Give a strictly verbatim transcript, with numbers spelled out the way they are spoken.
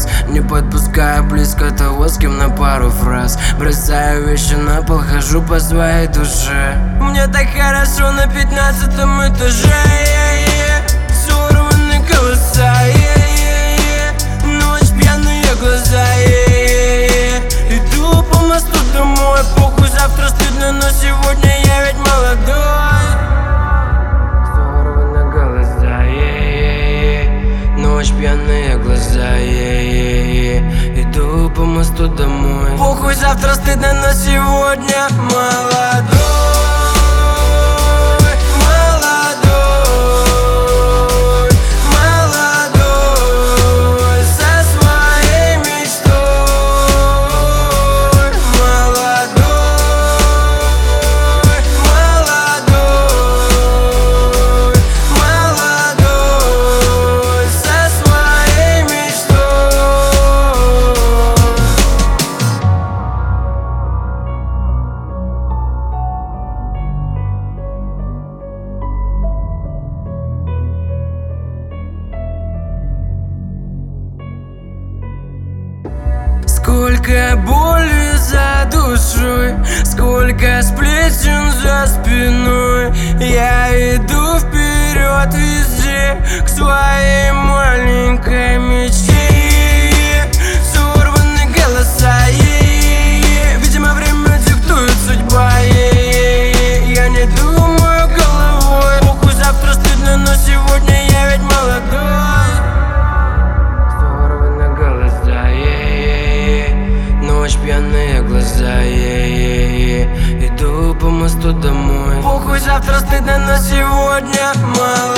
раз, не подпуская близко того, с кем на пару фраз. Бросаю вещи на пол, хожу по своей душе. Мне так хорошо на пятнадцатом этаже. Сорваны голоса, ночь, пьяные глаза. Иду по мосту домой, похуй, завтра стыдно, но сегодня я ведь молодой. Сорваны глаза, ночь, пьяные глаза. Иду по мосту домой, похуй, завтра стыдно, но сегодня молодой. Сколько боли за душой, сколько сплетен за спиной. Я иду вперед везде, к своей маленькой мечте. Сорваны голоса, видимо, время диктует судьба. Я не думаю головой, похуй, завтра стыдно, но сегодня я ведь молодой. Сорваны голоса, ночь, пьяные глаза. Иду по мосту домой, похуй, завтра стыдно, но сегодня мало.